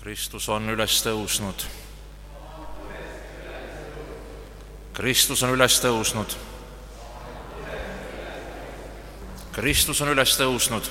Kristus on üles tõusnud. Kristus on üles tõusnud. Kristus on üles tõusnud.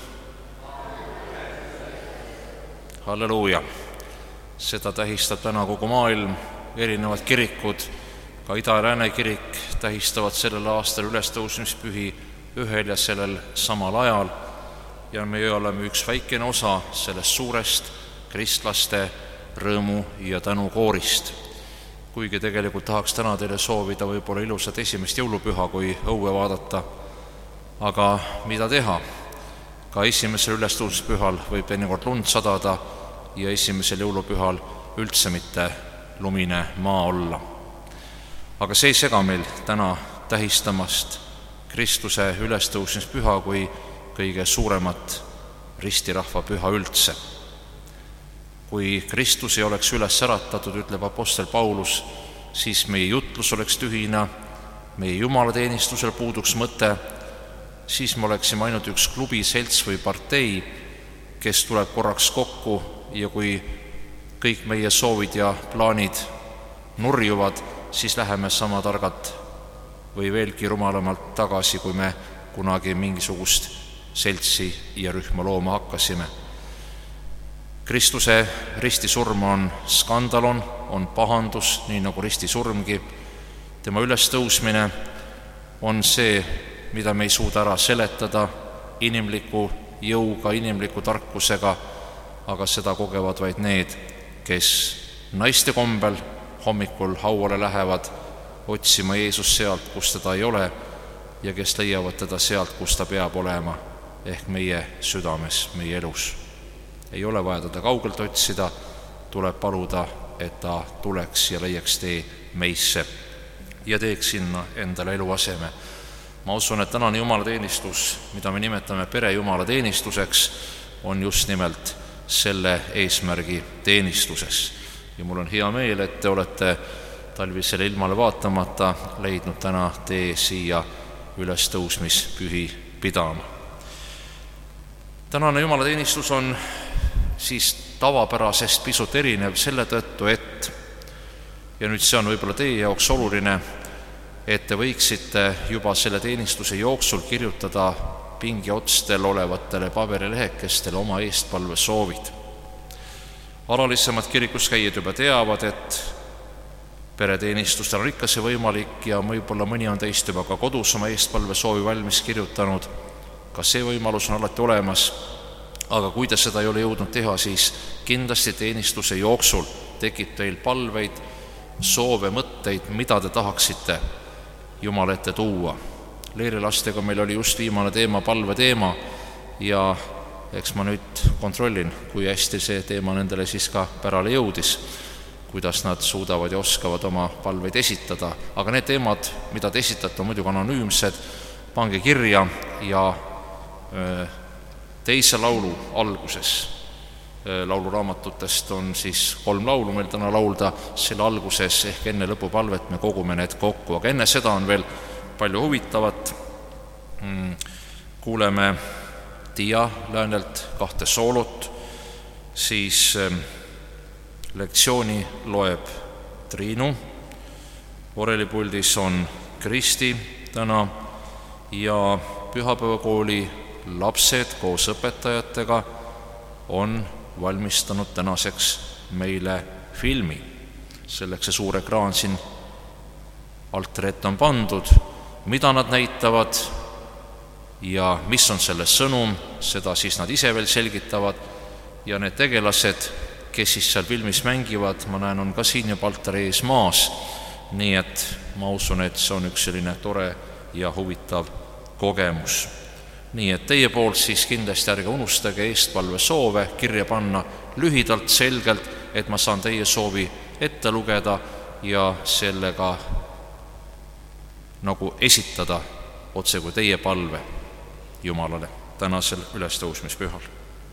Halleluuja! Seda tähistab täna kogu maailm, erinevad kirikud, ka Ida- ja Lääne kirik tähistavad sellel aastal ülestõusmispühi ühel ja sellel samal ajal ja me oleme üks väikene osa sellest suurest kristlaste rõõmu ja tänukoorist. Kuigi tegelikult tahaks täna teile soovida võib-olla ilusat esimest jõulupüha, kui õue vaadata, aga mida teha? Ka esimesel ülestõusmispühal võib teinekord lund sadada ja esimesel jõulupühal üldse mitte lumine maa olla. Aga see ei sega meil täna tähistamast Kristuse ülestõusmispüha kui kõige suuremat ristirahva püha üldse. Kui Kristus ei oleks üles äratatud, ütleb apostel Paulus, siis meie jutlus oleks tühine, meie jumalateenistusel puuduks mõte, siis me oleksime ainult üks klubi, selts või partei, kes tuleb korraks kokku ja kui kõik meie soovid ja plaanid nurjuvad, siis läheme sama targalt või veelgi rumalamalt tagasi, kui me kunagi mingisugust seltsi ja rühma looma hakkasime. Kristuse ristisurm on skandalon, on pahandus, nii nagu ristisurmgi. Tema ülestõusmine on see, mida me ei suuda ära seletada inimliku jõuga, inimliku tarkusega, aga seda kogevad vaid need, kes naiste kombel hommikul hauale lähevad otsima Jeesus sealt, kus teda ei ole, ja kes leiavad teda sealt, kus ta peab olema, ehk meie südames, meie elus. Ei ole vaja teda kaugelt otsida, tuleb paluda, et ta tuleks ja leiaks tee meisse ja teeks sinna endale eluaseme. Ma usun, et tänane jumalateenistus, mida me nimetame perejumalateenistuseks, on just nimelt selle eesmärgi teenistuses. Ja mul on hea meel, et te olete talvisele ilmale vaatamata leidnud täna tee siia ülestõusmispühi pidama. Tänane jumalateenistus on siis tavapärasest pisut erinev selle tõttu, et, ja nüüd see on võib-olla teie jaoks oluline, et te võiksite juba selle teenistuse jooksul kirjutada pingiotstel olevatele paberilehekestele oma eestpalve soovid. Alalisemad kirikus käijad juba teavad, et pereteenistustel on ikka see võimalik ja võib-olla mõni on teist juba ka kodus oma eestpalve soovi valmis kirjutanud. Ka see võimalus on alati olemas. Aga kui te seda ei ole jõudnud teha, siis kindlasti teenistuse jooksul tekib teil palveid, soove, mõtteid, mida te tahaksite Jumala ette tuua. Leerilastega meil oli just viimane teema, palve teema, ja eks ma nüüd kontrollin, kui hästi see teema nendele siis ka pärale jõudis, kuidas nad suudavad ja oskavad oma palveid esitada. Aga need teemad, mida te esitate, on muidugi anonüümsed, pange kirja ja teise laulu alguses, lauluraamatutest on siis 3 laulu meil täna laulda, selle alguses ehk enne lõpupalvet me kogume need kokku, aga enne seda on veel palju huvitavat. Kuuleme Tiia Läänelt 2 soolot, siis lektsiooni loeb Triinu, orelipuldis on Kristi täna ja pühapäevakooli lapsed koos õpetajatega on valmistanud tänaseks meile filmi. Selleks see suur ekraan siin altari ette on pandud, mida nad näitavad ja mis on selle sõnum, seda siis nad ise veel selgitavad ja need tegelased, kes siis seal filmis mängivad, ma näen, on ka siin juba altari ees maas, nii et ma usun, et see on üks selline tore ja huvitav kogemus. Nii et teie poolt siis kindlasti ärge unustage eestpalve soove kirja panna lühidalt, selgelt, et ma saan teie soovi ette lugeda ja sellega nagu esitada otse kui teie palve Jumalale tänasel ülestõusmispühal.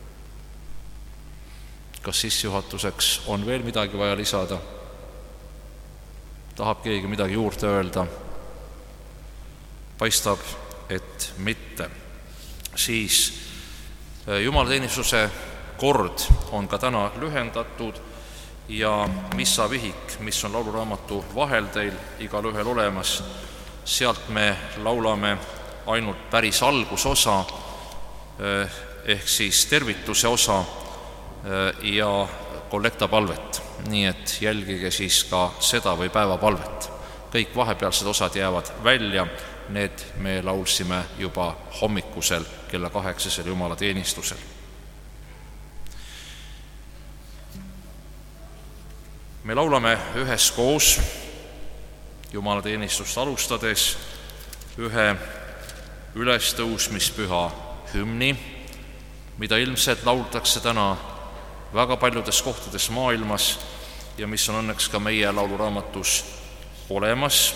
Kas sissejuhatuseks on veel midagi vaja lisada? Tahab keegi midagi juurde öelda? Paistab, et mitte. Siis jumalateenistuse kord on ka täna lühendatud ja missavihik, mis on lauluraamatu vahel teil igalühel olemas. Sealt me laulame ainult päris algusosa ehk siis tervituse osa ja kollektapalvet, nii et jälgige siis ka seda või päevapalvet. Kõik vahepealsed osad jäävad välja, need me laulsime juba hommikusel kella 8 jumalateenistusel. Me laulame üheskoos jumalateenistust alustades ühe ülestõusmispüha hümni, mida ilmselt lauldakse täna väga paljudes kohtades maailmas ja mis on õnneks ka meie lauluraamatus olemas,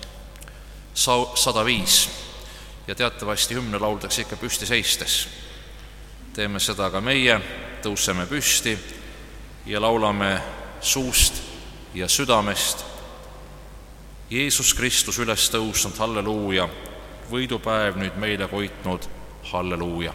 105. Ja teatavasti hümne lauldakse ikka püsti seistes. Teeme seda ka meie, tõuseme püsti ja laulame suust ja südamest. Jeesus Kristus üles tõusnud, halleluuja, võidupäev nüüd meile koitnud, halleluuja.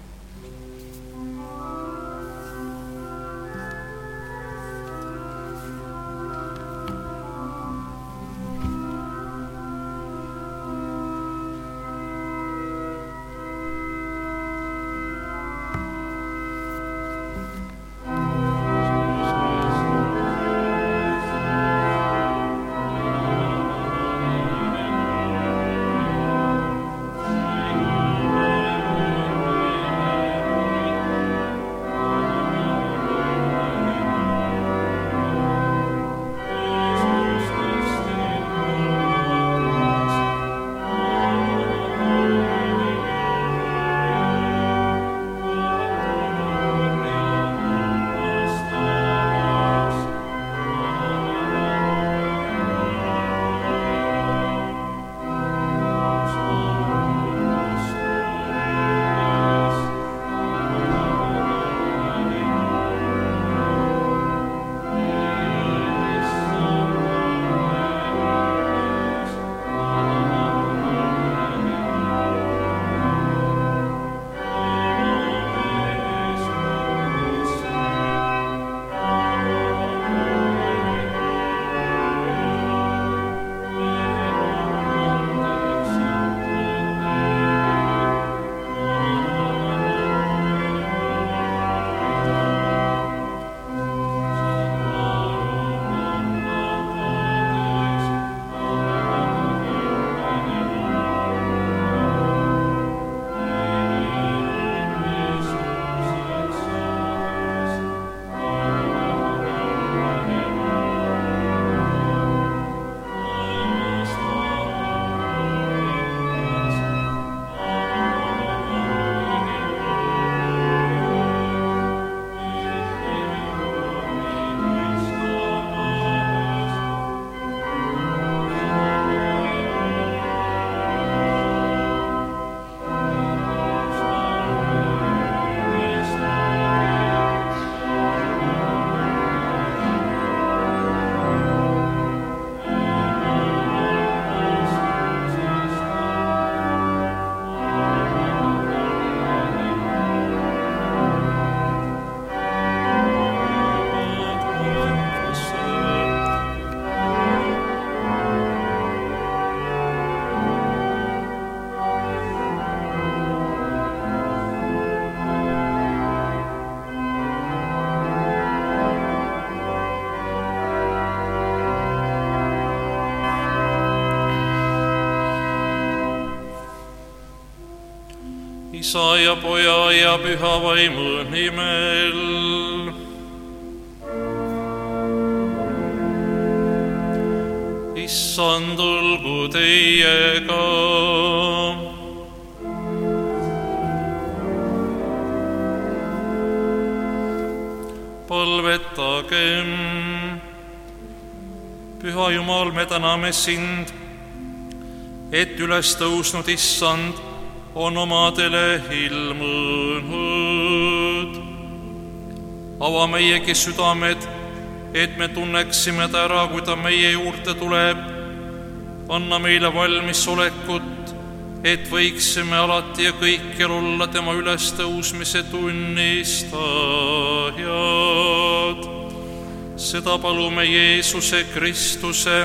Isa ja Poja ja Püha Vaimu nimel. Issand olgu teiega. Palvetagem. Püha Jumal, me täname sind, et üles tõusnud Issand on omadele ilmunud. Ava meiegi südamed, et me tunneksime ta ära, kui ta meie juurde tuleb. Anna meile valmisolekut, et võiksime alati ja kõikjal olla tema ülestõusmise tunnistajad. seda palume Jeesuse Kristuse,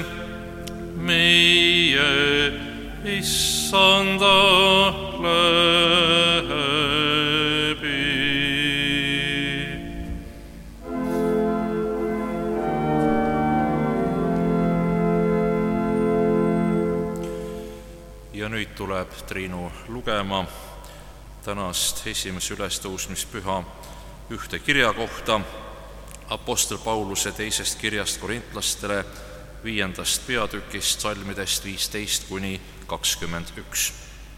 meie Issanda läbi. Ja nüüd tuleb Triinu lugema tänast esimese ülestõusmispüha ühte kirja kohta Apostel Pauluse teisest kirjast korintlastele 5. peatükist salmidest 15–21.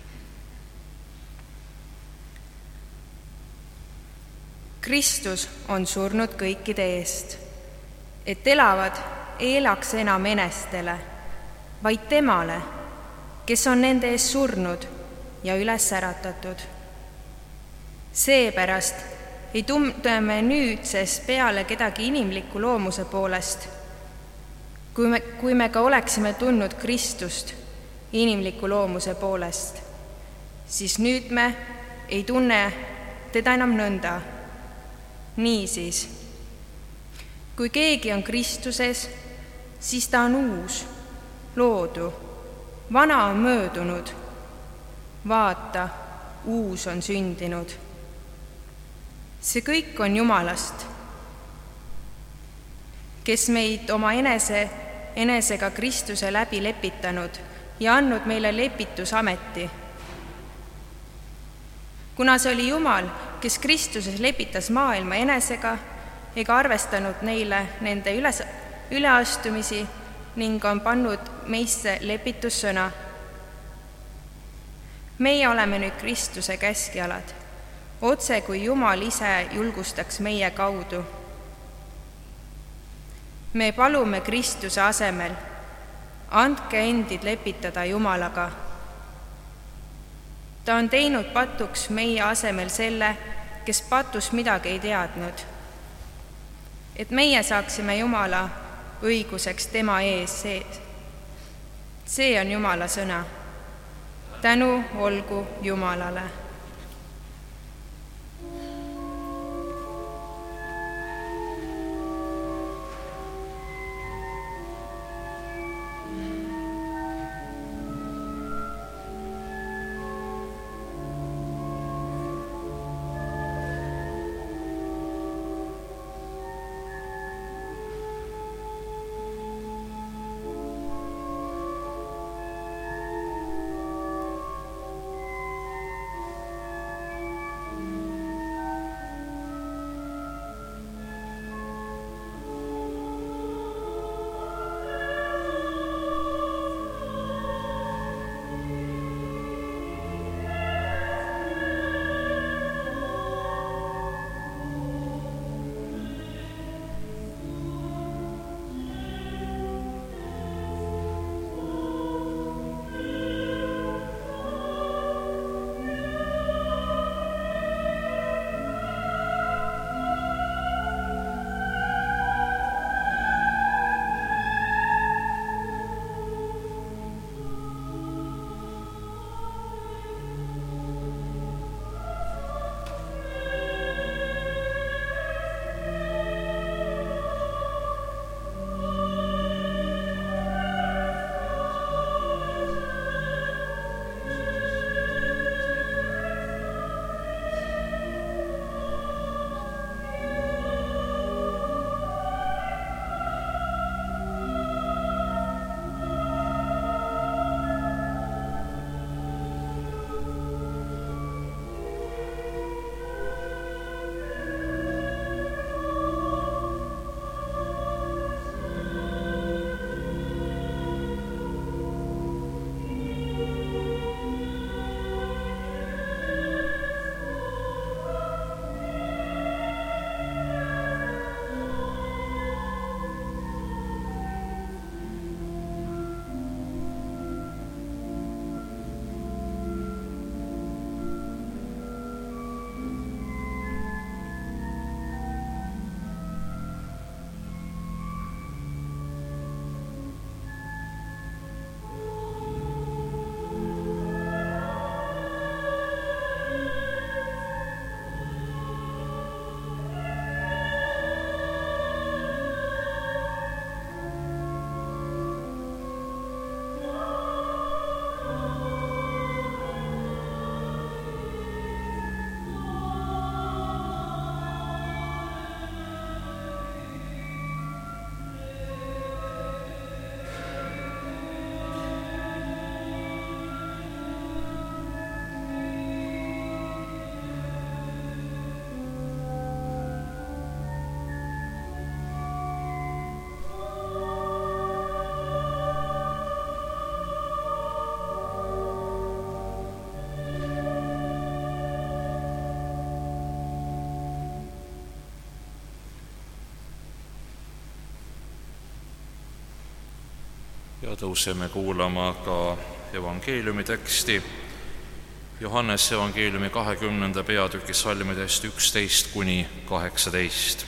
Kristus on surnud kõikide eest, et elavad elaks enam enestele, vaid temale, kes on nende eest surnud ja üles äratatud. Seepärast ei tunne me nüüdsest peale kedagi inimliku loomuse poolest, kui me ka oleksime tundnud Kristust inimliku loomuse poolest, siis nüüd me ei tunne teda enam nõnda. Niisiis, kui keegi on Kristuses, siis ta on uus, loodu, vana on möödunud, vaata, uus on sündinud. See kõik on Jumalast, kes meid oma enesega Kristuse läbi lepitanud ja andnud meile lepitusameti. Kuna see oli Jumal, kes Kristuses lepitas maailma enesega ega arvestanud neile nende üleastumisi ning on pannud meisse lepitussõna. Meie oleme nüüd Kristuse käskjalad, otse kui Jumal ise julgustaks meie kaudu. Me palume Kristuse asemel, andke endid lepitada Jumalaga. Ta on teinud patuks meie asemel selle, kes patust midagi ei teadnud, et meie saaksime Jumala õiguseks tema ees sees. See on Jumala sõna. Tänu olgu Jumalale. ja tõuseme kuulama ka evangeeliumi teksti, Johannese evangeeliumi 20. peatüki salmidest 11–18.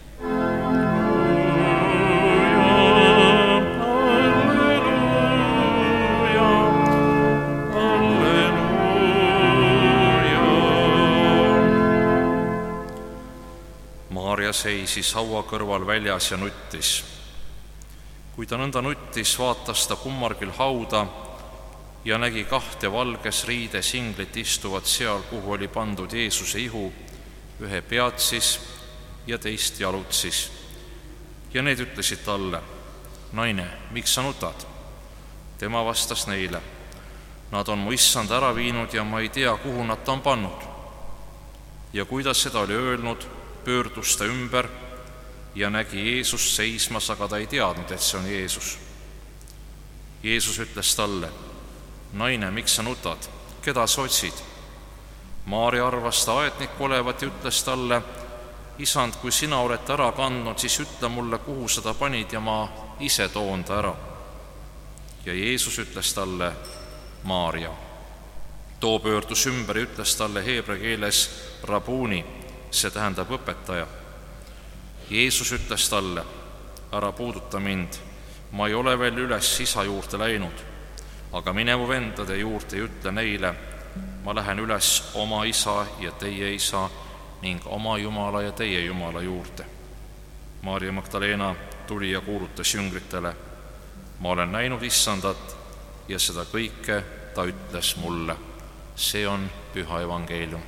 Maarja seisis haua kõrval väljas ja nuttis. Kui ta nõnda nuttis, vaatas ta kummargil hauda ja nägi 2 valges riides inglit istuvat seal, kuhu oli pandud Jeesuse ihu, ühe peatsis ja teist jalutsis. Ja need ütlesid talle: naine, miks sa nutad? Tema vastas neile: nad on mu issand ära viinud ja ma ei tea, kuhu nad ta on pannud. Ja kui ta seda oli öelnud, pöördus ta ümber ja nägi Jeesust seismas, aga ta ei teadnud, et see on Jeesus. Jeesus ütles talle: naine, miks sa nutad? Keda sa otsid? Maarja arvas ta aednik olevat ja ütles talle: isand, kui sina oled ta ära kandnud, siis ütle mulle, kuhu sa ta panid ja ma ise toon ta ära. Ja Jeesus ütles talle: Maarja. Too pöördus ümber ja ütles talle heebrea keeles Rabuni, see tähendab õpetaja. Jeesus ütles talle: ära puuduta mind, ma ei ole veel üles isa juurde läinud, aga mine mu vendade juurde ja ütle neile: ma lähen üles oma isa ja teie isa ning oma Jumala ja teie Jumala juurde. Maarja Magdalena tuli ja kuulutas jüngritele: ma olen näinud issandat ja seda kõike ta ütles mulle. See on püha evangeelium.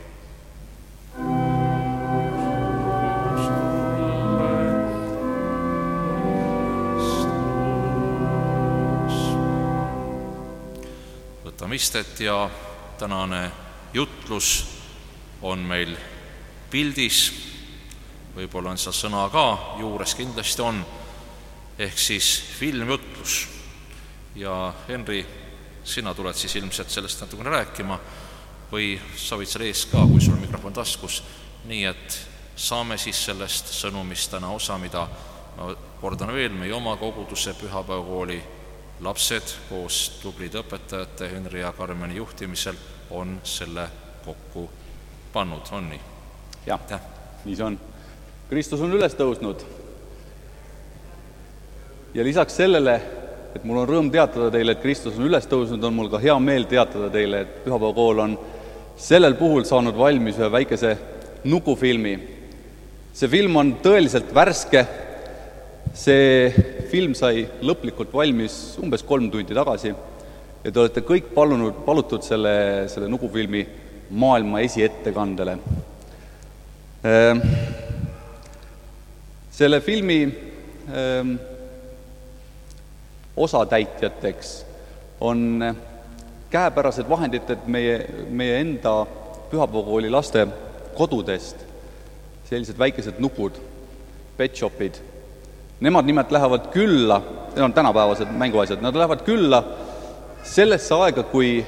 Võtame istet ja tänane jutlus on meil pildis, võib-olla on see sõna ka juures, kindlasti on, ehk siis filmjutlus. Ja Henri, sina tuled siis ilmselt sellest natukene rääkima või sa võid seal ees ka, kui sul on mikrofon taskus, nii et saame siis sellest sõnumist täna osa, mida ma kordan veel, meie oma koguduse pühapäevakooli lapsed koos tublide õpetajate Henri ja Karmeni juhtimisel on selle kokku pannud, on nii? Jah, nii see on. Kristus on üles tõusnud. Ja lisaks sellele, et mul on rõõm teatada teile, et Kristus on üles tõusnud, on mul ka hea meel teatada teile, et pühapäevakool on sellel puhul saanud valmis ühe väikese nukufilmi. See film on tõeliselt värske. See film sai lõplikult valmis umbes 3 tundi tagasi ja te olete kõik palutud selle nukufilmi maailma esiettekandele. Selle filmi osatäitjateks on käepärased vahendid, et meie enda pühapäevakooli laste kodudest sellised väikesed nupud, petshopid. Nemad nimelt lähevad külla, need on tänapäevased mänguasjad, nad lähevad külla sellesse aega, kui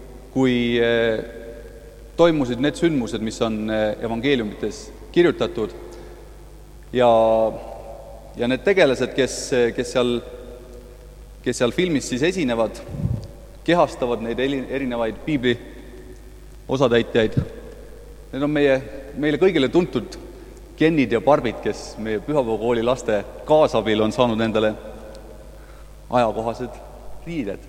toimusid need sündmused, mis on evangeeliumites kirjutatud ja need tegelased, kes seal filmis siis esinevad, kehastavad neid erinevaid piibli osatäitjaid. Need on meile kõigile tuntud Kennid ja Barbid, kes meie pühapäevakooli laste kaasabil on saanud endale ajakohased riided.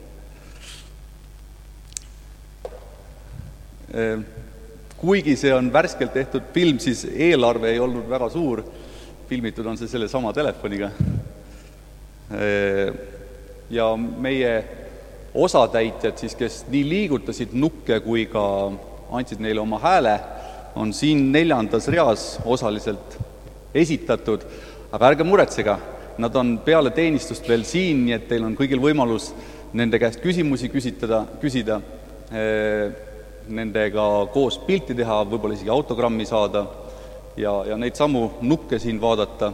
Kuigi see on värskelt tehtud film, siis eelarve ei olnud väga suur. Filmitud on see selle sama telefoniga. Ja meie osatäitjad, siis, kes nii liigutasid nukke kui ka andsid neile oma hääle, on siin 4. reas osaliselt esitatud, aga ärge muretsega, nad on peale teenistust veel siin, nii et teil on kõigil võimalus nende käest küsimusi küsida, nendega koos pilti teha, võib-olla isegi autogrammi saada ja neid samu nukke siin vaadata.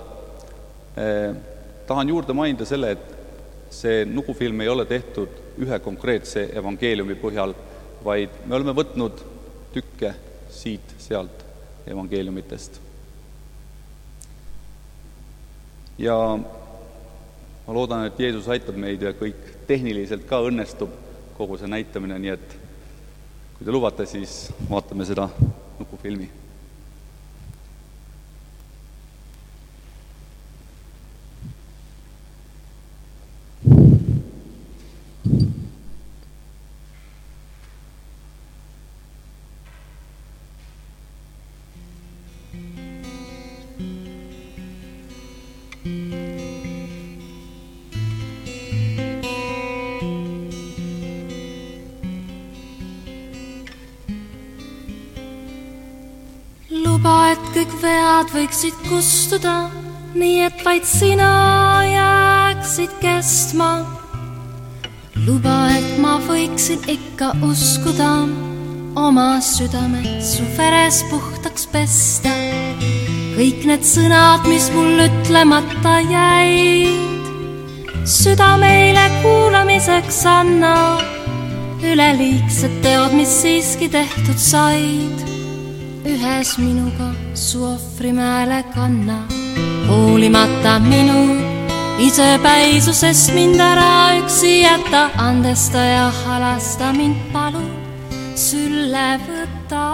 Tahan juurde mainida selle, et see nukufilm ei ole tehtud ühe konkreetse evangeeliumi põhjal, vaid me oleme võtnud tükke siit-sealt evangeeliumitest. Ja ma loodan, et Jeesus aitab meid ja kõik tehniliselt ka õnnestub kogu see näitamine, nii et kui te lubate, siis vaatame seda nukufilmi. Luba, et kõik vead võiksid kustuda, nii et vaid sina jääksid kestma. Luba, et ma võiksin ikka uskuda, oma südamed su veres puhtaks pesta. Kõik need sõnad, mis mul ütlemata jäid, südameile kuulamiseks anna. Üleliigsed teod, mis siiski tehtud said, ühes minuga su ohvrimäele kanna. Hoolimata minu isepäisusest mind ära üksi jätta, andesta ja halasta mind palu sülle võtta.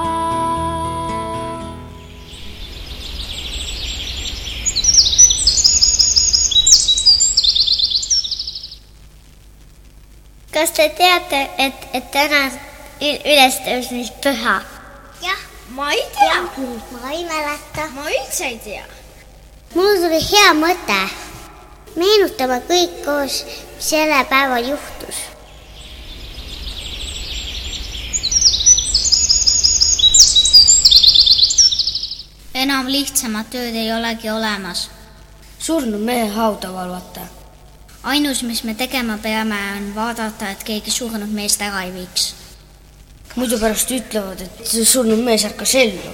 Kas te teate, et täna ülestõusmispüha? Jah, ma ei tea. Ma ei mäleta. Ma üldse ei tea. Mul tuli hea mõte. Meenutame kõik koos, mis selle päeval juhtus. Enam lihtsamat tööd ei olegi olemas. Surnud mehe hauda valvata. Ainus, mis me tegema peame, on vaadata, et keegi surnud meest ära ei viiks. Muidu pärast ütlevad, et see surnud mees ärkas ellu.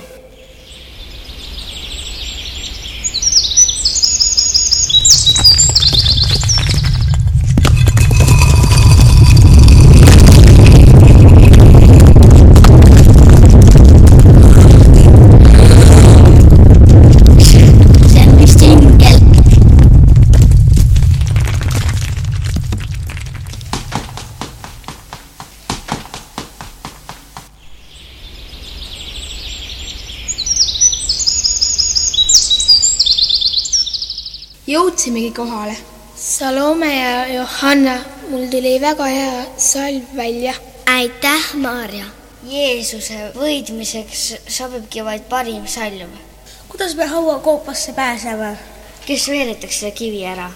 Jõudsimegi kohale. Salome ja Johanna, mul tuli väga hea salv välja. Aitäh, Maarja. Jeesuse võidmiseks sobibki vaid parim salv. Kuidas me haua koopasse pääseme? Kes veeretakse selle kivi ära?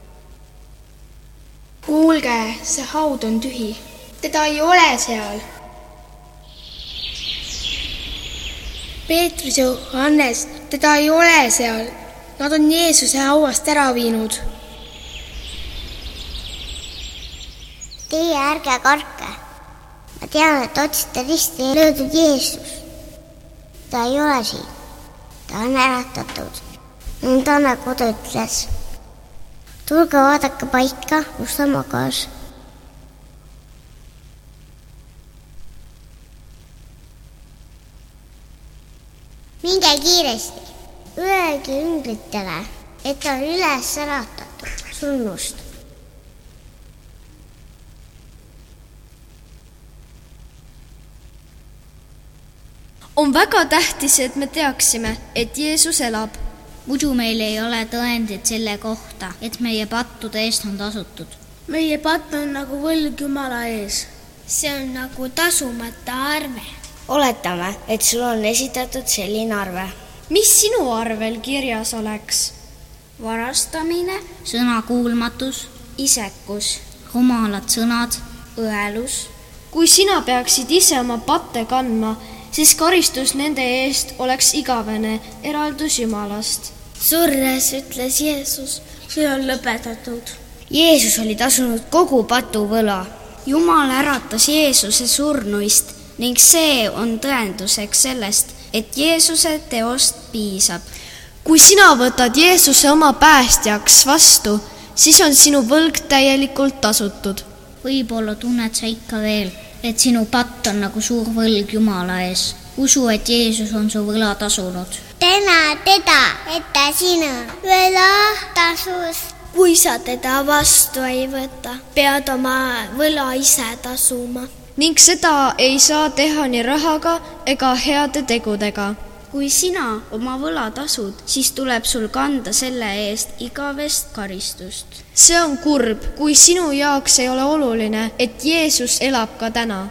Kuulge, see haud on tühi. Teda ei ole seal. Peetrus ja Johannes, teda ei ole seal. Nad on Jeesuse hauast ära viinud. Teie ärge karke. Ma tean, et otsite risti löödud Jeesus. Ta ei ole siin. Ta on äratatud. Ning Tanne kodu ütles. Tulge vaadake paika, kus ta magas. Minge kiiresti. Öelge ünglitele, et ta on üles äratatud surnust. On väga tähtis, et me teaksime, et Jeesus elab. Muidu meil ei ole tõendid selle kohta, et meie pattude eest on tasutud. Meie patt on nagu võlg Jumala ees. See on nagu tasumata arve. Oletame, et sul on esitatud selline arve. Mis sinu arvel kirjas oleks? Varastamine, sõnakuulmatus, isekus, rumalad sõnad, õelus. Kui sina peaksid ise oma patte kandma, siis karistus nende eest oleks igavene eraldus Jumalast. Surres ütles Jeesus, see on lõpetatud. Jeesus oli tasunud kogu patuvõla. Jumal äratas Jeesuse surnuist ning see on tõenduseks sellest, et Jeesuse teost piisab. Kui sina võtad Jeesuse oma päästjaks vastu, siis on sinu võlg täielikult tasutud. Võib-olla tunned sa ikka veel, et sinu patt on nagu suur võlg Jumala ees. Usu, et Jeesus on su võla tasunud. Täna teda, et ta sinu võla tasus. kui sa teda vastu ei võta, pead oma võla ise tasuma. Ning seda ei saa teha nii rahaga ega heade tegudega. Kui sina oma võla tasud, siis tuleb sul kanda selle eest igavest karistust. See on kurb, kui sinu jaoks ei ole oluline, et Jeesus elab ka täna.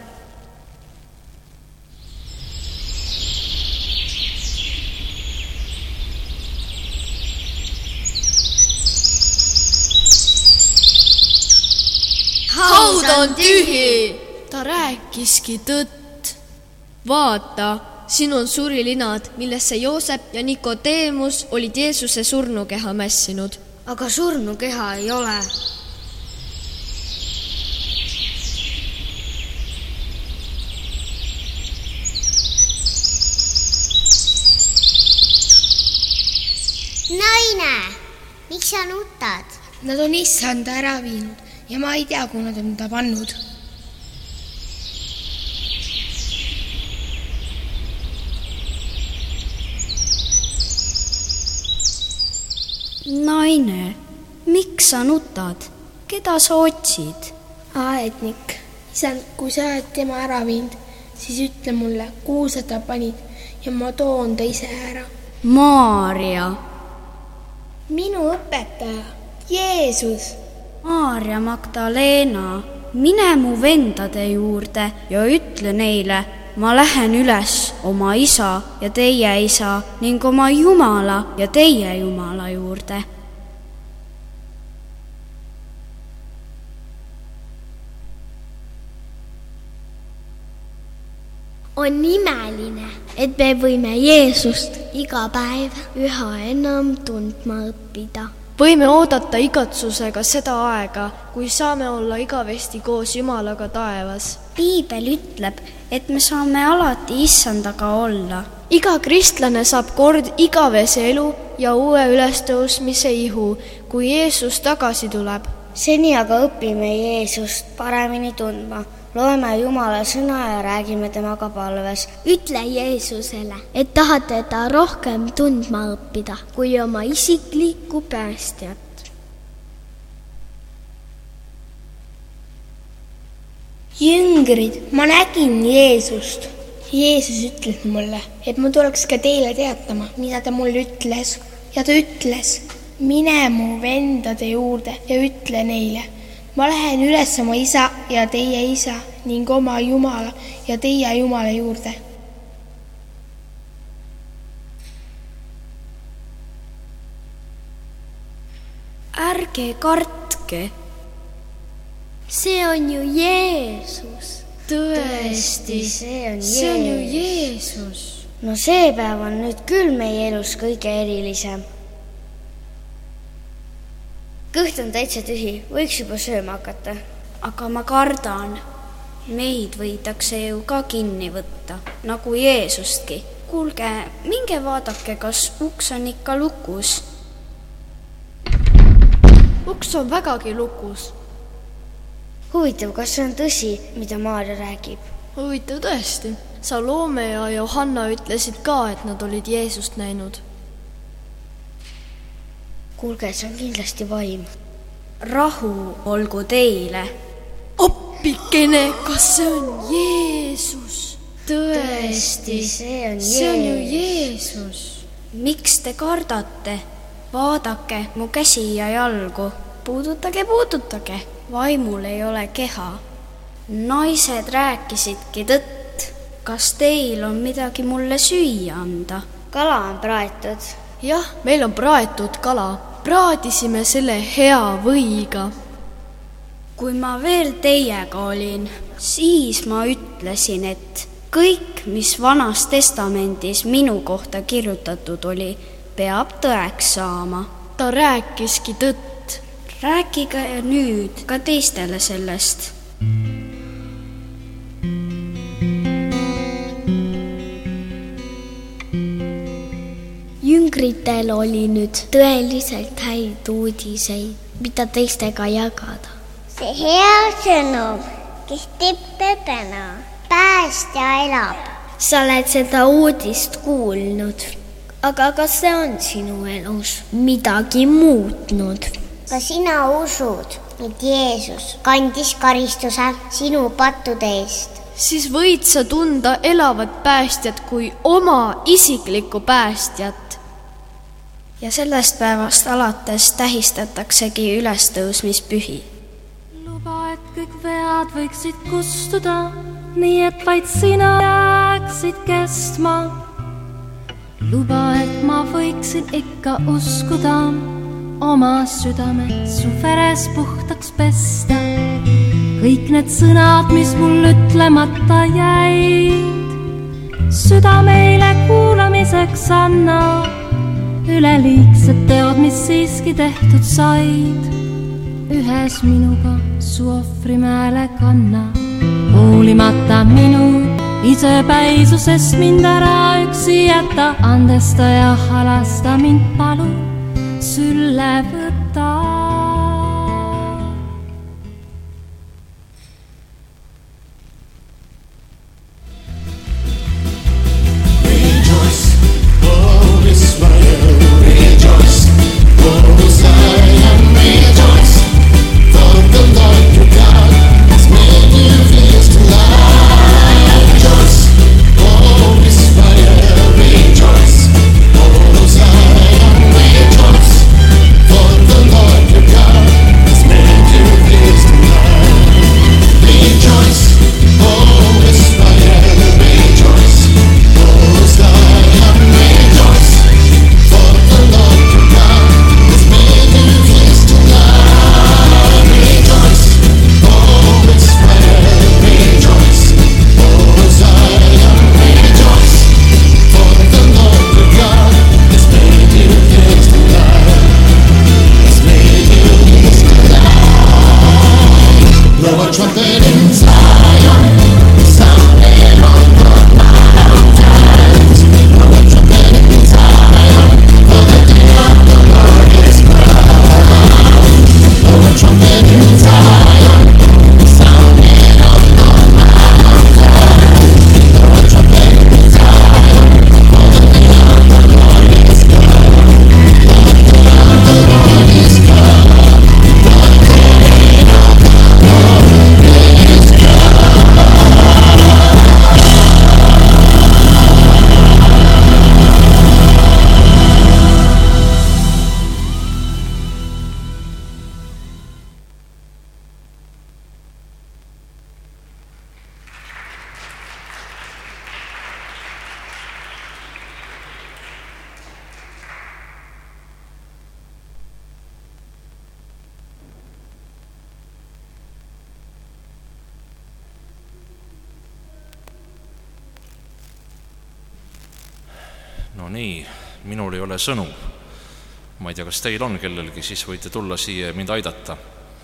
Haud on tühi! Ta rääkiski tõtt. Vaata, siin on surilinad, millesse Joosep ja Nikodeemus olid Jeesuse surnukeha mässinud. Aga surnukeha ei ole. Naine, miks sa nutad? Nad on issanda ära viinud ja ma ei tea, kuhu nad on ta pannud. Naine, miks sa nutad? Keda sa otsid? Aednik, isand, kui sa oled tema ära viinud, siis ütle mulle, kuhu sa ta panid ja ma toon ta ise ära. Maarja. Minu õpetaja, Jeesus. Maarja Magdalena, mine mu vendade juurde ja ütle neile, ma lähen üles oma isa ja teie isa ning oma Jumala ja teie Jumala juurde. On imeline, et me võime Jeesust iga päev üha enam tundma õppida. Võime oodata igatsusega seda aega, kui saame olla igavesti koos Jumalaga taevas. Piibel ütleb, et me saame alati issandaga olla. Iga kristlane saab kord igavese elu ja uue ülestõusmise ihu, kui Jeesus tagasi tuleb. Seni aga õpime Jeesust paremini tundma. Loeme Jumala sõna ja räägime temaga palves. Ütle Jeesusele, et tahate ta rohkem tundma õppida kui oma isiklikku päästjat. Jüngrid, ma nägin Jeesust. Jeesus ütles mulle, et ma tuleks ka teile teatama, mida ta mulle ütles. Ja ta ütles, mine mu vendade juurde ja ütle neile, ma lähen üles oma isa ja teie isa ning oma Jumala ja teie Jumala juurde. Ärge kartke. See on ju Jeesus. Tõesti, see on ju Jeesus. No see päev on nüüd küll meie elus kõige erilisem. Kõht on täitsa tühi, võiks juba sööma hakata. Aga ma kardan, meid võidakse ju ka kinni võtta, nagu Jeesustki. Kuulge, minge vaadake, kas uks on ikka lukus. Uks on vägagi lukus. Huvitav, kas see on tõsi, mida Maarja räägib? Huvitav tõesti. Salome ja Johanna ütlesid ka, et nad olid Jeesust näinud. Kuulge, see on kindlasti vaim. Rahu olgu teile. Oppikene, kas see on Jeesus? Tõesti, see on ju Jeesus. Miks te kardate? Vaadake mu käsi ja jalgu. Puudutage. Vaimul ei ole keha. Naised rääkisidki tõtt. Kas teil on midagi mulle süüa anda? Kala on praetud. Jah, meil on praetud kala. Praadisime selle hea võiga. Kui ma veel teiega olin, siis ma ütlesin, et kõik, mis Vanas Testamendis minu kohta kirjutatud oli, peab tõeks saama. Ta rääkiski tõtt. Rääkige nüüd ka teistele sellest. Jüngritel oli nüüd tõeliselt häid uudiseid, mida teistega jagada. See hea sõnum kehtib tõdena. Päästja elab. Sa oled seda uudist kuulnud. Aga kas see on sinu elus midagi muutnud? ka sina usud, et Jeesus kandis karistuse sinu pattude eest, siis võid sa tunda elavat päästjat kui oma isiklikku päästjat. Ja sellest päevast alates tähistataksegi ülestõusmispühi. Luba, et kõik vead võiksid kustuda, nii et vaid sina jääksid kestma. Luba, et ma võiksin ikka uskuda, oma südame su veres puhtaks pesta. Kõik need sõnad, mis mul ütlemata jäid, südameile kuulamiseks anna. Üleliigsed teod, mis siiski tehtud said, ühes minuga su ohvrimäele kanna. Hoolimata minu isepäisusest mind ära üksi jätta, andesta ja halasta mind palu, sülle võta. No nii, minul ei ole sõnu. Ma ei tea, kas teil on kellelgi, siis võite tulla siia ja mind aidata.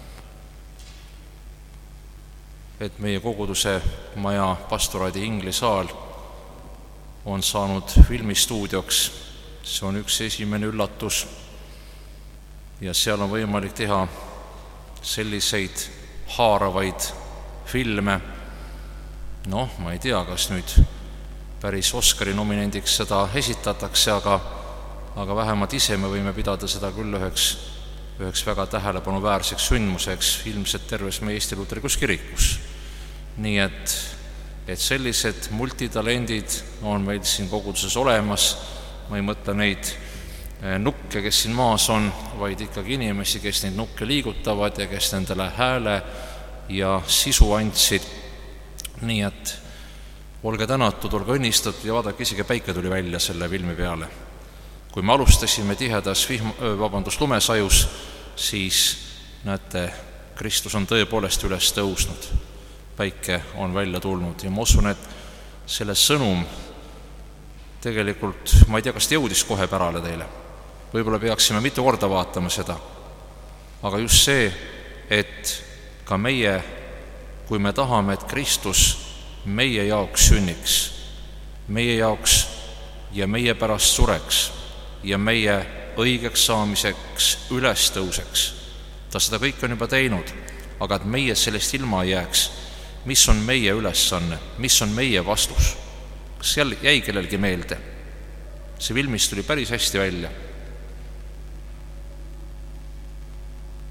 Et meie koguduse maja pastoraadi Inglisaal on saanud filmistuudioks. See on üks esimene üllatus. Ja seal on võimalik teha selliseid haaravaid filme. Noh, ma ei tea, kas nüüd päris Oscari nominendiks seda esitatakse, aga vähemalt ise me võime pidada seda küll üheks väga tähelepanuväärseks sündmuseks ilmselt terves meie Eesti Luterlikus kirikus. Nii et sellised multitalendid on meil siin koguduses olemas. Ma ei mõtle neid nukke, kes siin maas on, vaid ikkagi inimesi, kes neid nukke liigutavad ja kes nendele hääle ja sisu andsid. Nii et olge tänatud, olge õnnistatud ja vaadake, isegi päike tuli välja selle filmi peale. Kui me alustasime tihedas lumesajus, siis näete, Kristus on tõepoolest üles tõusnud. Päike on välja tulnud ja ma usun, et selle sõnum tegelikult, ma ei tea, kas ta jõudis kohe pärale teile. Võib-olla peaksime mitu korda vaatama seda. Aga just see, et ka meie, kui me tahame, et Kristus meie jaoks sünniks, meie jaoks ja meie pärast sureks ja meie õigeks saamiseks üles tõuseks. Ta seda kõik on juba teinud, aga et meie sellest ilma ei jääks, mis on meie ülesanne, mis on meie vastus. Kas seal jäi kellelgi meelde? See filmis tuli päris hästi välja.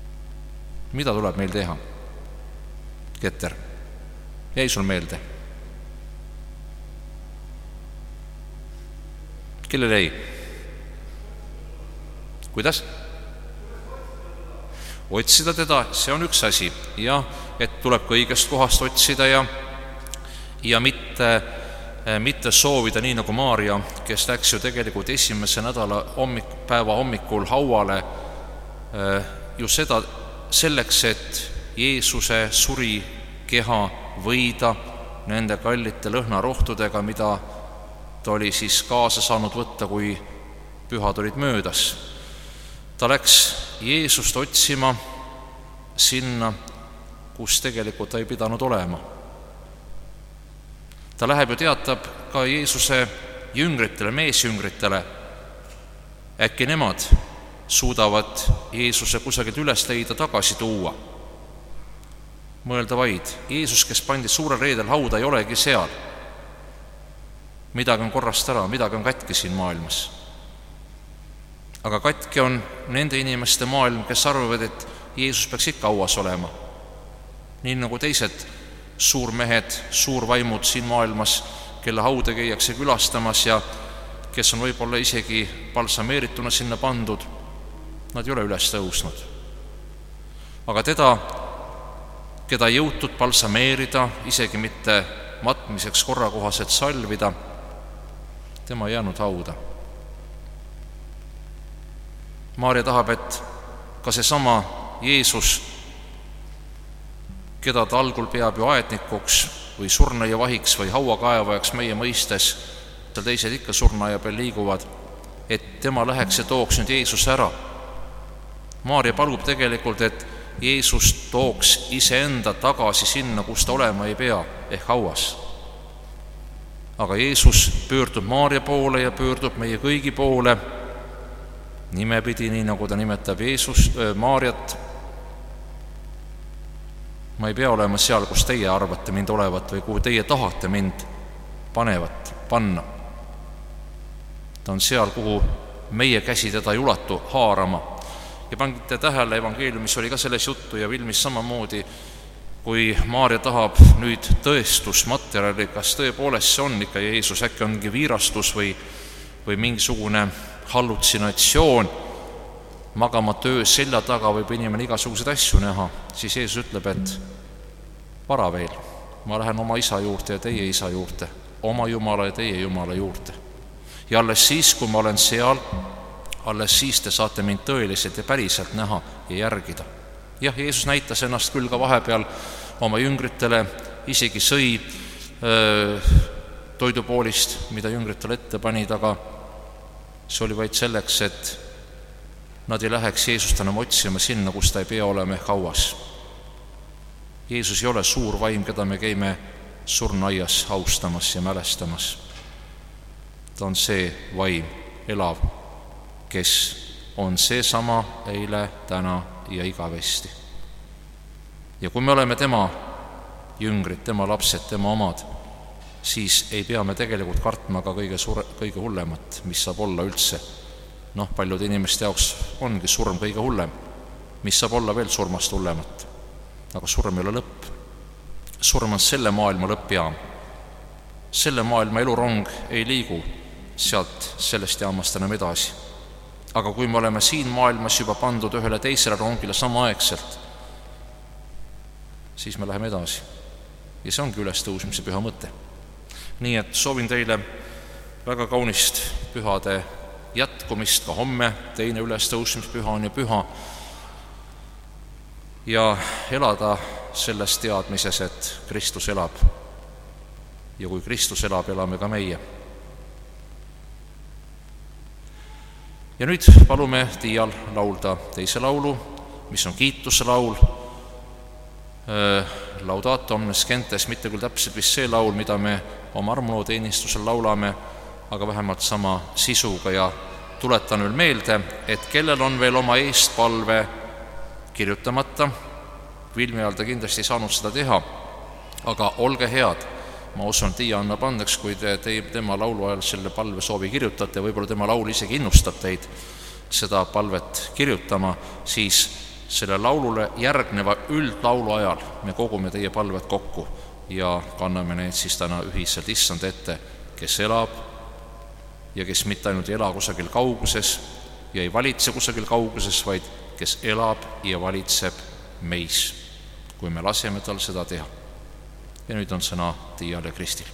mida tuleb meil teha? Keter, jäi sul meelde? Kellel ei? Kuidas? Otsida teda, see on üks asi. Ja et tuleb ka õigest kohast otsida ja mitte soovida nii nagu Maarja, kes läks ju tegelikult esimese nädala päeva hommikul hauale ju seda selleks, et Jeesuse suri keha võida nende kallite lõhnarohtudega, mida ta oli siis kaasa saanud võtta, kui pühad olid möödas. Ta läks Jeesust otsima sinna, kus tegelikult ta ei pidanud olema. Ta läheb ja teatab ka Jeesuse jüngritele, meesjüngritele. Äkki nemad suudavad Jeesuse kusagilt üles leida, tagasi tuua. Mõelda vaid, Jeesus, kes pandi suurel reedel hauda, ei olegi seal. Midagi on korrast ära, midagi on katki siin maailmas. Aga katki on nende inimeste maailm, kes arvavad, et Jeesus peaks ikka hauas olema. Nii nagu teised suurmehed, suurvaimud siin maailmas, kelle hauda käiakse külastamas ja kes on võib-olla isegi balsameerituna sinna pandud, nad ei ole üles tõusnud. Aga teda, keda ei jõutud balsameerida, isegi mitte matmiseks korrakohaselt salvida, tema ei jäänud hauda. Maarja tahab, et ka seesama Jeesus, keda ta algul peab ju aednikuks või surnuaiavahiks või hauakaevajaks meie mõistes, teised ikka surnuaia peal liiguvad, et tema läheks ja tooks nüüd Jeesuse ära. Maarja palub tegelikult, et Jeesus tooks iseenda tagasi sinna, kus ta olema ei pea, ehk hauas. Aga Jeesus pöördub Maarja poole ja pöördub meie kõigi poole nimepidi, nii nagu ta nimetab Maarjat. Ma ei pea olema seal, kus teie arvate mind olevat või kuhu teie tahate mind panna. Ta on seal, kuhu meie käsi teda ei ulatu haarama. Ja pangite tähele, evangeeliumis oli ka selles juttu ja Vilmis samamoodi, kui Maarja tahab nüüd tõestusmaterjali, kas tõepoolest see on ikka Jeesus, äkki ongi viirastus või mingisugune hallutsinatsioon, magama töö selja taga võib inimene igasuguseid asju näha, siis Jeesus ütleb, et vara veel, ma lähen oma isa juurde ja teie isa juurde, oma Jumala ja teie Jumala juurde. Ja alles siis, kui ma olen seal, alles siis te saate mind tõeliselt ja päriselt näha ja järgida. Jah, Jeesus näitas ennast küll ka vahepeal oma jüngritele, isegi sõi toidupoolist, mida jüngritele ette panid, aga see oli vaid selleks, et nad ei läheks Jeesust enam otsima sinna, kus ta ei pea olema ehk hauas. Jeesus ei ole suur vaim, keda me käime surnuaias austamas ja mälestamas. Ta on see vaim, elav, kes on seesama eile, täna ja igavesti. Ja kui me oleme tema jüngrid, tema lapsed, tema omad, siis ei pea me tegelikult kartma ka kõige hullemat, mis saab olla üldse. Paljude inimeste jaoks ongi surm kõige hullem, mis saab olla veel surmast hullemat. Aga surm ei ole lõpp. Surm on selle maailma lõppjaam. Selle maailma elurong ei liigu sealt sellest jaamast enam edasi. Aga kui me oleme siin maailmas juba pandud ühele teisele rongile samaaegselt, siis me läheme edasi. Ja see ongi ülestõusmise püha mõte. Nii et soovin teile väga kaunist pühade jätkumist ka homme, teine ülestõusmispüha on ju püha, ja elada selles teadmises, et Kristus elab. Ja kui Kristus elab, elame ka meie. Ja nüüd palume Tiial laulda teise laulu, mis on kiituse laul, Laudato omnes gentes, mitte küll täpselt vist see laul, mida me oma armulooteenistusel laulame, aga vähemalt sama sisuga, ja tuletan veel meelde, et kellel on veel oma eestpalve kirjutamata, Vilmi ajal ta kindlasti ei saanud seda teha, aga olge head, ma usun, Tiia annab andeks, kui te tema laulu ajal selle palve soovi kirjutate, võib-olla tema laul isegi innustab teid seda palvet kirjutama, siis selle laulule järgneva üldlaulu ajal me kogume teie palved kokku ja kanname need siis täna ühiselt issanda ette, kes elab ja kes mitte ainult ei ela kusagil kauguses ja ei valitse kusagil kauguses, vaid kes elab ja valitseb meis, kui me laseme tal seda teha. Ja nüüd on sõna Tiiale Kristil.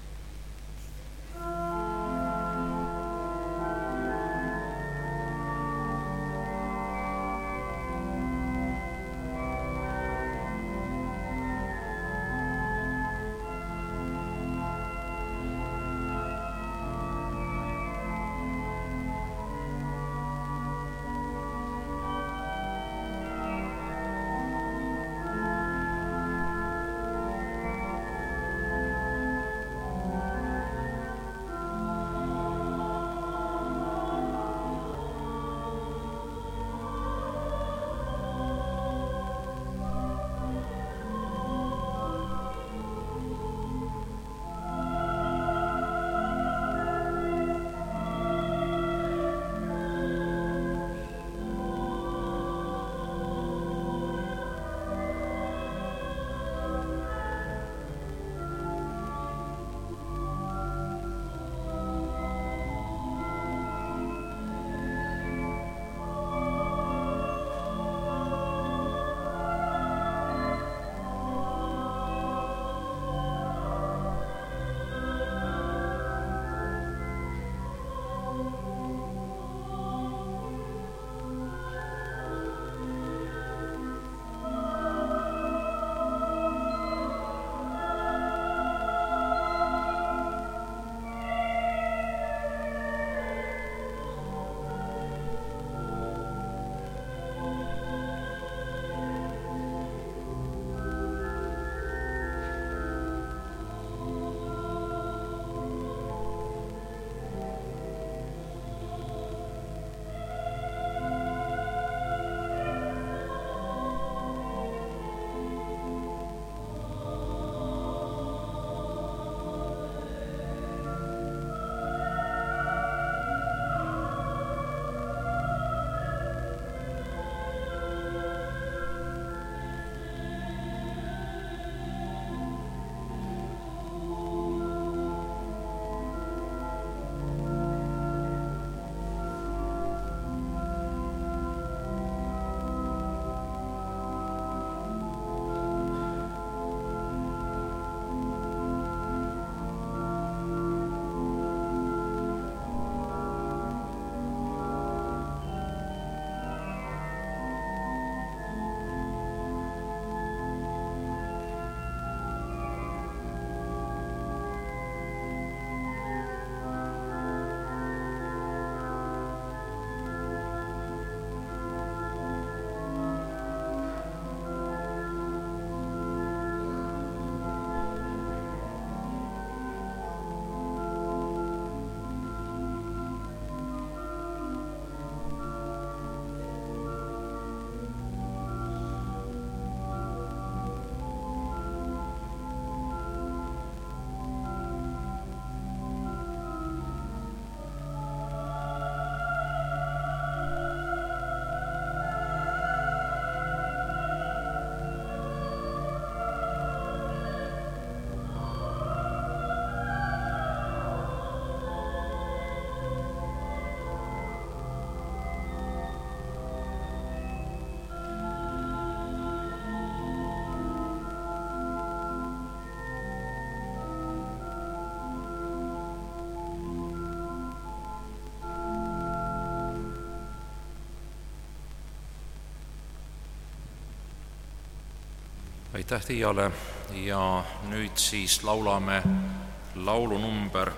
Aitäh Tiiale ja nüüd siis laulame laulu number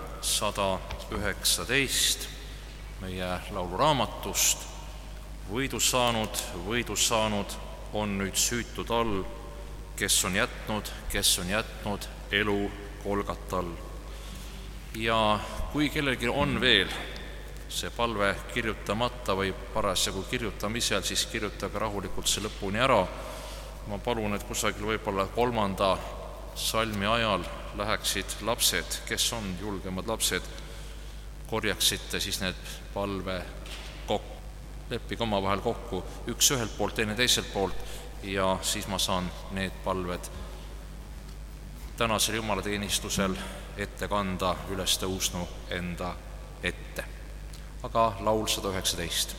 119 meie lauluraamatust. Võidu saanud on nüüd süütud all, kes on jätnud elu Golgatal. Ja kui kellelgi on veel see palve kirjutamata või parasjagu kirjutamisel, siis kirjutage rahulikult see lõpuni ära. Ma palun, et kusagil võib-olla 3. salmi ajal läheksid lapsed, kes on julgemad lapsed, korjaksite siis need palve kokku. leppige omavahel kokku, üks ühelt poolt, teine teiselt poolt, ja siis ma saan need palved tänasel jumalateenistusel ette kanda ülestõusnu enda ette. Aga laul 119.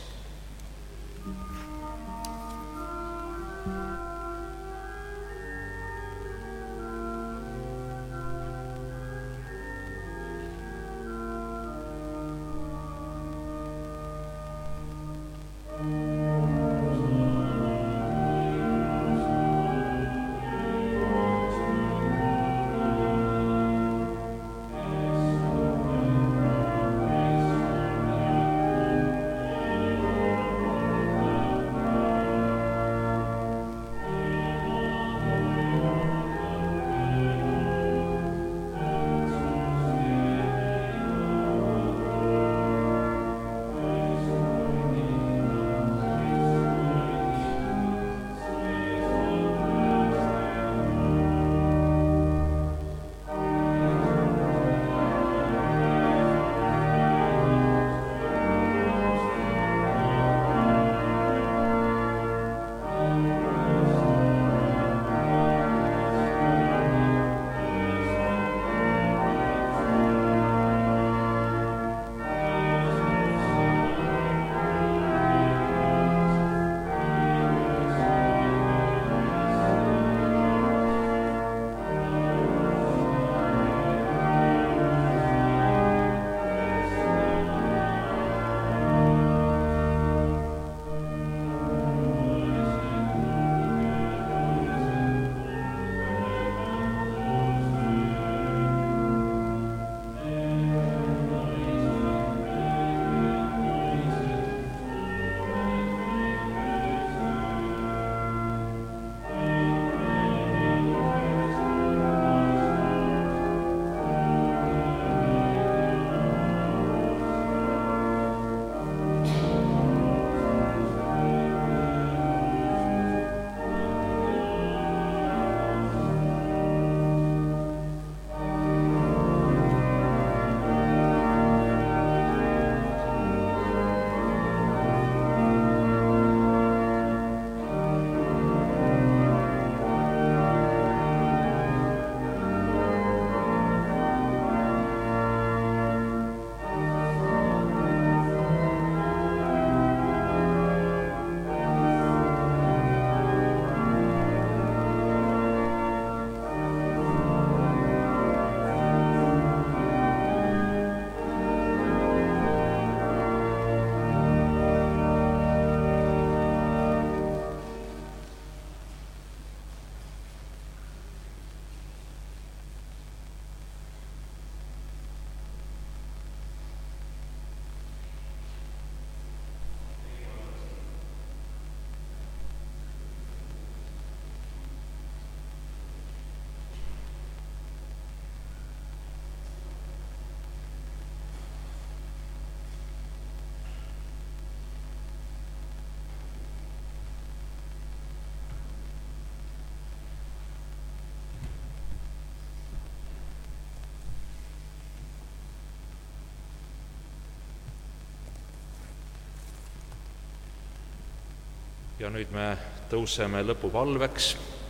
Ja nüüd me tõuseme lõpupalveks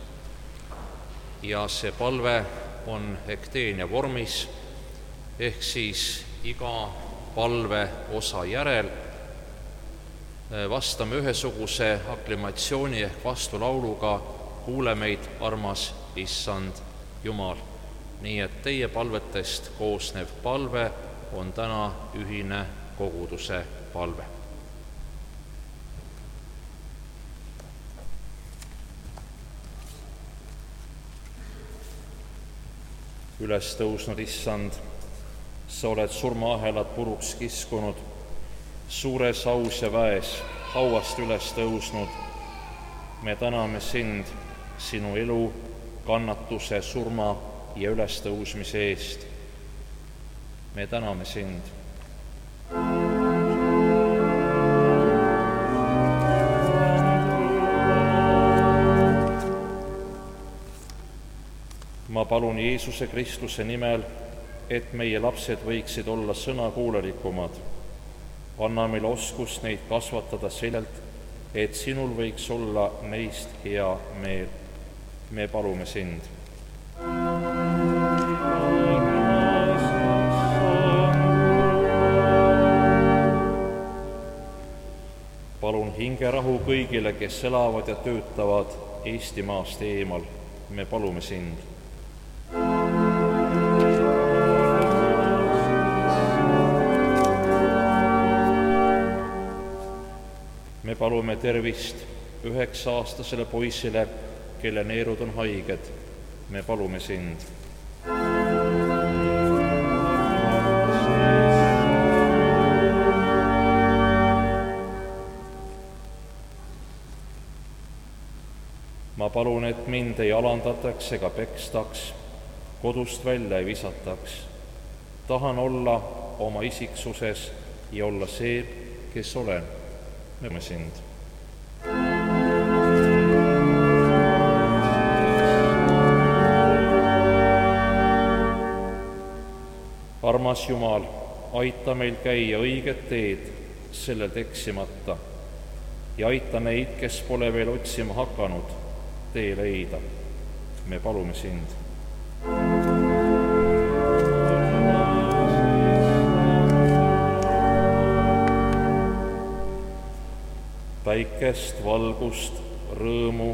ja see palve on ekteenia vormis, ehk siis iga palve osa järel vastame ühesuguse aklimatsiooni ehk vastulauluga: kuule meid, armas Issand Jumal. Nii et teie palvetest koosnev palve on täna ühine koguduse palve. Üles tõusnud Issand, sa oled surmaahelad puruks kiskunud, suures aus ja väes hauast üles tõusnud. Me täname sind sinu elu, kannatuse, surma ja ülestõusmise eest. Me täname sind. Ma palun Jeesuse Kristuse nimel, et meie lapsed võiksid olla sõnakuulelikumad anna meile oskust neid kasvatada sellelt, et sinul võiks olla neist hea meel. Me palume sind. Palun hingerahu kõigile, kes elavad ja töötavad Eestimaast eemal. Me palume sind. Me palume tervist 9-aastasele poisile, kelle neerud on haiged. Me palume sind. Ma palun, et mind ei alandataks ega pekstaks, kodust välja ei visataks. Tahan olla oma isiksuses ja olla see, kes olen. Me palume sind. Armas Jumal, aita meil käia õiget teed sellelt eksimata ja aita neid, kes pole veel otsima hakanud, tee leida. Me palume sind. Päikest, valgust, rõõmu,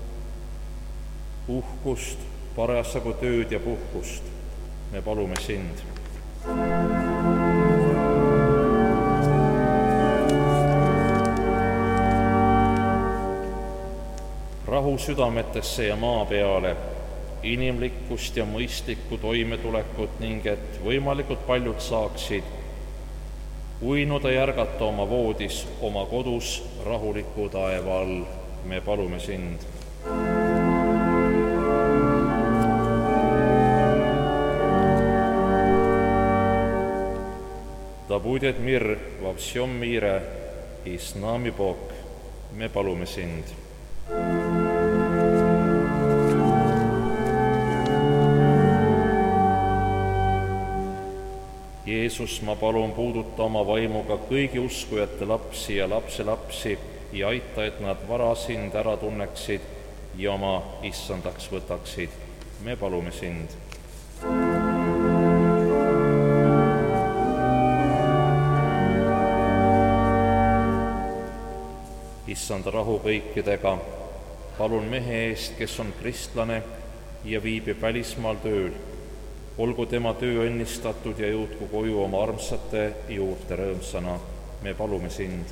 uhkust, parasjagu tööd ja puhkust. Me palume sind. Rahu südametesse ja maa peale, inimlikkust ja mõistlikku toimetulekut ning et võimalikult paljud saaksid uinuda ja ärgata oma voodis, oma kodus rahuliku taeva all. Me palume sind. Da будет мир во всем мире и с нами Бог. Me palume sind. Jeesus, ma palun puuduta oma vaimuga kõigi uskujate lapsi ja lapselapsi ja aita, et nad vara sind ära tunneksid ja oma issandaks võtaksid. Me palume sind. Issanda rahu kõikidega, palun mehe eest, kes on kristlane ja viibib välismaal tööl. Olgu tema töö õnnistatud ja jõudku koju oma armsate juurde rõõmsana. Me palume sind.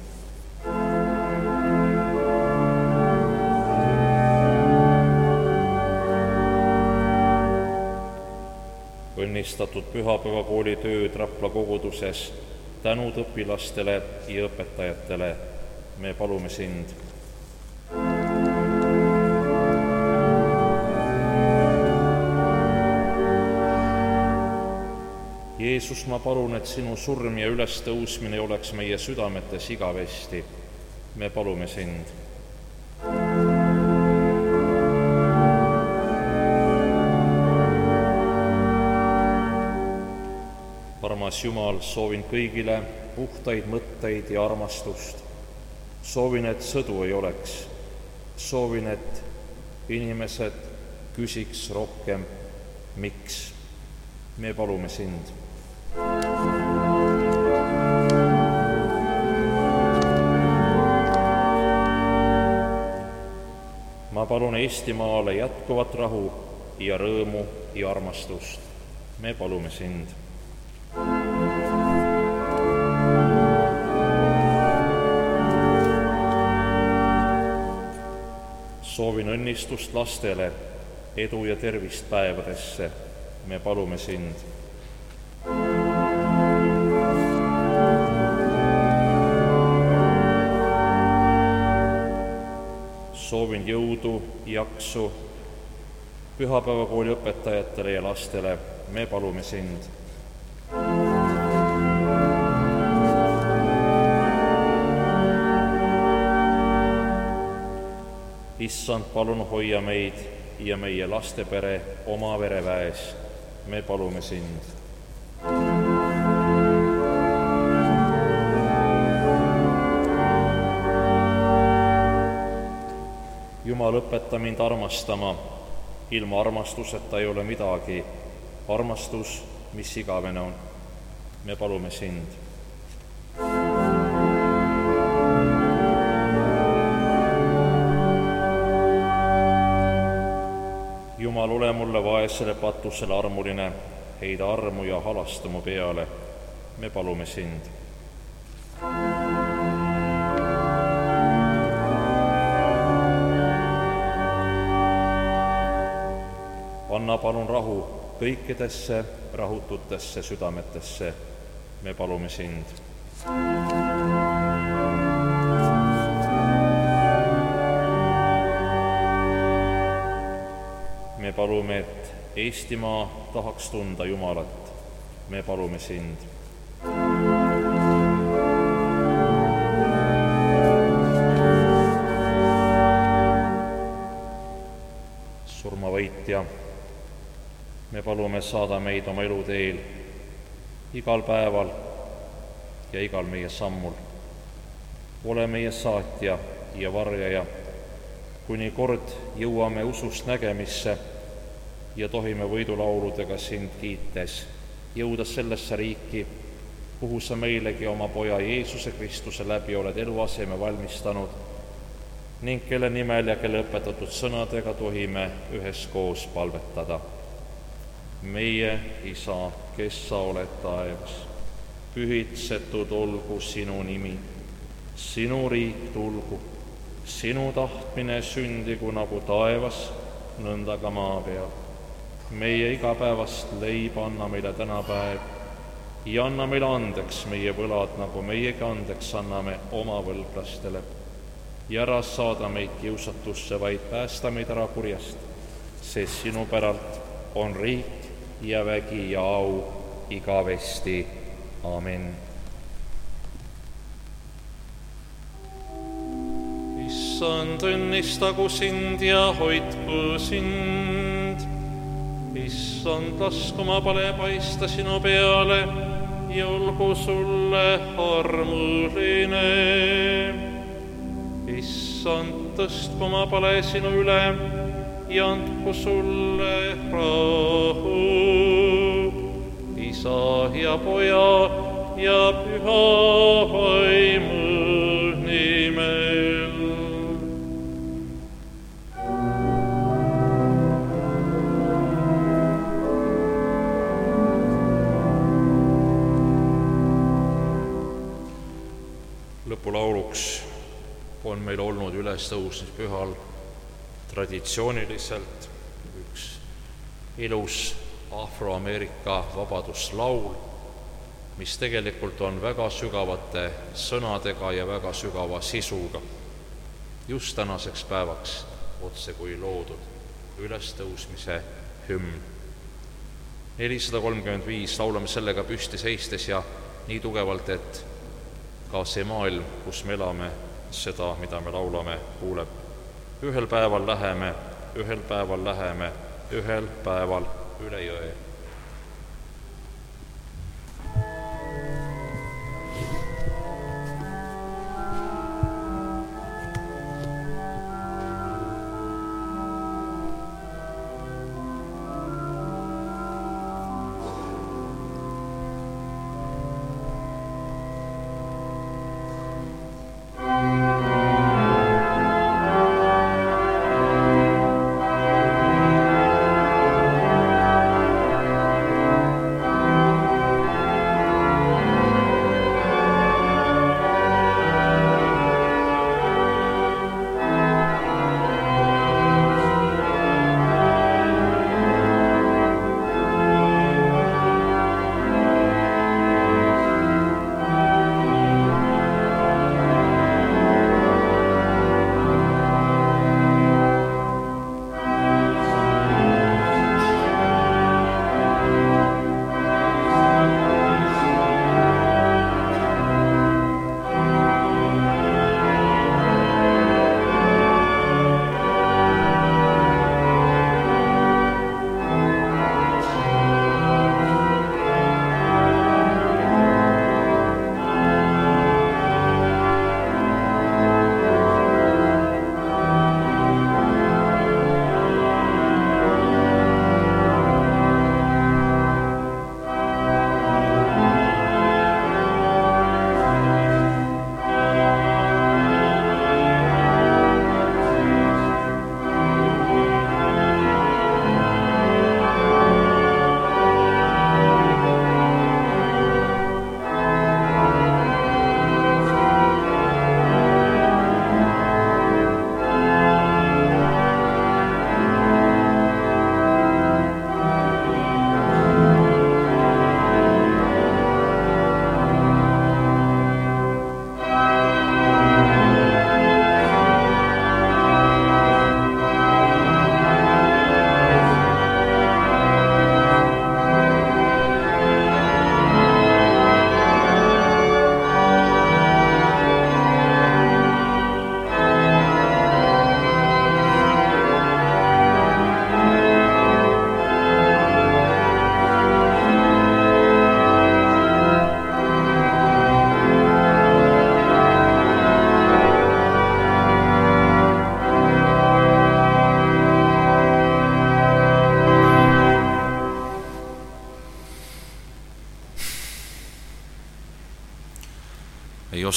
Õnnistatud pühapäevakooli tööd Rapla koguduses, tänud õpilastele ja õpetajatele. Me palume sind. Jeesus, ma palun, et sinu surm ja ülestõusmine oleks meie südametes igavesti. Me palume sind. Armas Jumal, soovin kõigile puhtaid mõtteid ja armastust. Soovin, et sõdu ei oleks. Soovin, et inimesed küsiks rohkem, miks. Me palume sind. Ma palun Eestimaale jätkuvat rahu ja rõõmu ja armastust. Me palume sind. Soovin õnnistust lastele, edu ja tervist päevadesse. Me palume sind. Soovin jõudu, jaksu pühapäevakooli õpetajatele ja lastele. Me palume sind. Issand, palun hoia meid ja meie lastepere oma vereväes. Me palume sind. Jumal, õpeta mind armastama. Ilma armastuseta ei ole midagi. Armastus, mis igavene on. Me palume sind. Jumal, ole mulle vaesele patusele armuline, heida armu ja halasta mu peale. Me palume sind. Anna palun rahu kõikidesse rahututesse südametesse. Me palume sind. Me palume, et Eestimaa tahaks tunda Jumalat. Me palume sind. Surmavõitja, me palume saada meid oma eluteel igal päeval ja igal meie sammul. Ole meie saatja ja varjaja, kuni kord jõuame usust nägemisse ja tohime võidulauludega sind kiites jõuda sellesse riiki, kuhu sa meilegi oma poja Jeesuse Kristuse läbi oled eluaseme valmistanud ning kelle nimel ja kelle õpetatud sõnadega tohime üheskoos palvetada. Meie Isa, kes sa oled taevas, pühitsetud olgu sinu nimi, sinu riik tulgu, sinu tahtmine sündigu nagu taevas, nõnda ka maa peal. Meie igapäevast leiba anna meile tänapäev ja anna meile andeks meie võlad, nagu meiegi andeks anname oma võlglastele. Ja ära saada meid kiusatusse, vaid päästa meid ära kurjast, sest sinu päralt on riik ja vägi ja au igavesti. Amen. Issand, õnnistagu sind ja hoidku sind. Issand, lasku oma pale paista sinu peale ja olgu sulle armuline. Issand, tõstku oma pale sinu üle ja andku sulle rahu. Isa ja Poja ja Püha Vaimu nimel. Lõpulauluks on meil olnud ülestõusmispühal traditsiooniliselt üks ilus Afroameerika vabaduslaul, mis tegelikult on väga sügavate sõnadega ja väga sügava sisuga. Just tänaseks päevaks otse kui loodud ülestõusmise hümn. 435 laulame sellega püsti seistes ja nii tugevalt, et ka see maailm, kus me elame, seda, mida me laulame, kuuleb. Ühel päeval läheme, ühel päeval läheme, ühel päeval üle jõe.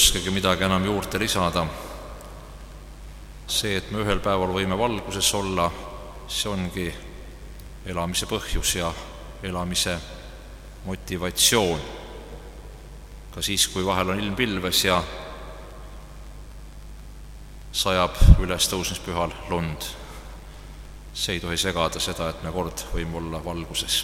oskagi midagi enam juurde lisada. See, et me ühel päeval võime valguses olla, see ongi elamise põhjus ja elamise motivatsioon. Ka siis, kui vahel on ilm pilves ja sajab ülestõusmispühal lund. See ei tohi segada seda, et me kord võime olla valguses.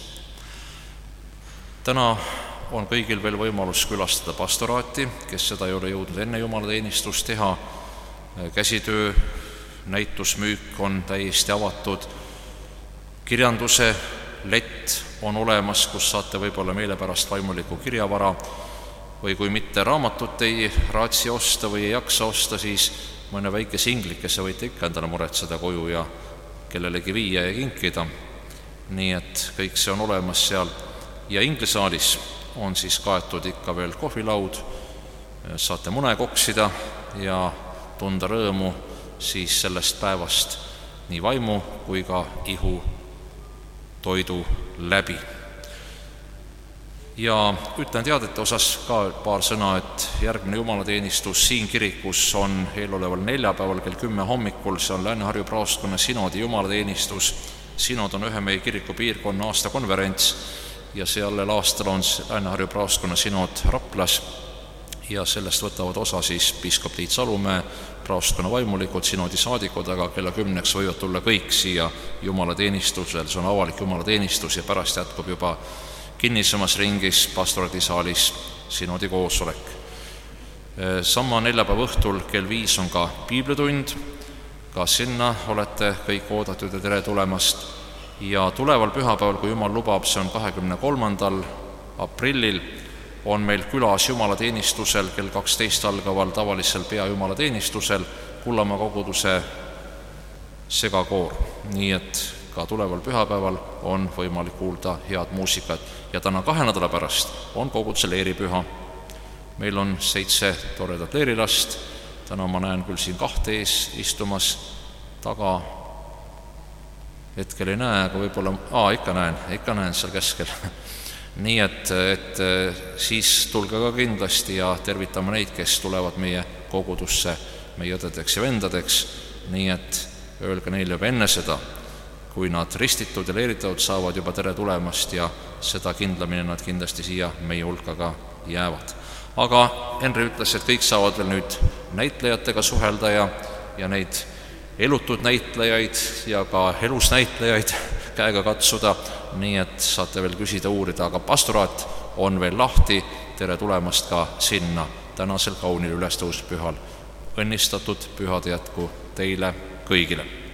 Täna on kõigil veel võimalus külastada pastoraati, kes seda ei ole jõudnud enne jumalateenistust teha. Käsitöö näitusmüük on täiesti avatud. Kirjanduse lett on olemas, kus saate võib-olla meelepärast vaimuliku kirjavara või kui mitte raamatut ei raatsi osta või ei jaksa osta, siis mõne väike singlikese võite ikka endale muretseda koju ja kellelegi viia ja kinkida. Nii et kõik see on olemas seal. Ja inglisaalis on siis kaetud ikka veel kohvilaud, saate mune koksida ja tunda rõõmu siis sellest päevast nii vaimu kui ka ihu toidu läbi. Ja ütlen teadete osas ka paar sõna, et järgmine jumalateenistus siin kirikus on eeloleval neljapäeval kell 10 hommikul, see on Lääne-Harju praostkonna sinodi jumalateenistus. Sinod on ühe meie kiriku piirkonna aastakonverents ja sellel aastal on Lääne-Harju praostkonna sinod Raplas ja sellest võtavad osa siis piiskop Tiit Salumäe, praostkonna vaimulikud, sinodi saadikud, aga kella 10 võivad tulla kõik siia jumalateenistusel, see on avalik jumalateenistus ja pärast jätkub juba kinnisemas ringis pastoraadisaalis sinodi koosolek. Sama neljapäeva õhtul kell 5 on ka piiblitund, ka sinna olete kõik oodatud ja tere tulemast. Ja tuleval pühapäeval, kui Jumal lubab, see on 23. aprillil, on meil külas jumalateenistusel kell 12 algaval tavalisel peajumalateenistusel Kullamäe koguduse segakoor. Nii et ka tuleval pühapäeval on võimalik kuulda head muusikat. Ja täna 2 nädala pärast on koguduse leeripüha. Meil on 7 toredat leerilast. Täna ma näen küll siin 2 ees istumas, taga hetkel ei näe, aga võib-olla, ikka näen seal keskel. Nii et siis tulge ka kindlasti ja tervitame neid, kes tulevad meie kogudusse, meie õdedeks ja vendadeks. Nii et öelge neile juba enne seda, kui nad ristitud ja leeritatud saavad juba tere tulemast ja seda kindlamini nad kindlasti siia meie hulka ka jäävad. Aga Henri ütles, et kõik saavad veel nüüd näitlejatega suhelda ja neid elutud näitlejaid ja ka elus näitlejaid käega katsuda, nii et saate veel küsida, uurida, aga pastoraat on veel lahti, tere tulemast ka sinna tänasel kaunil ülestõusmispühal. Õnnistatud pühade jätku teile kõigile!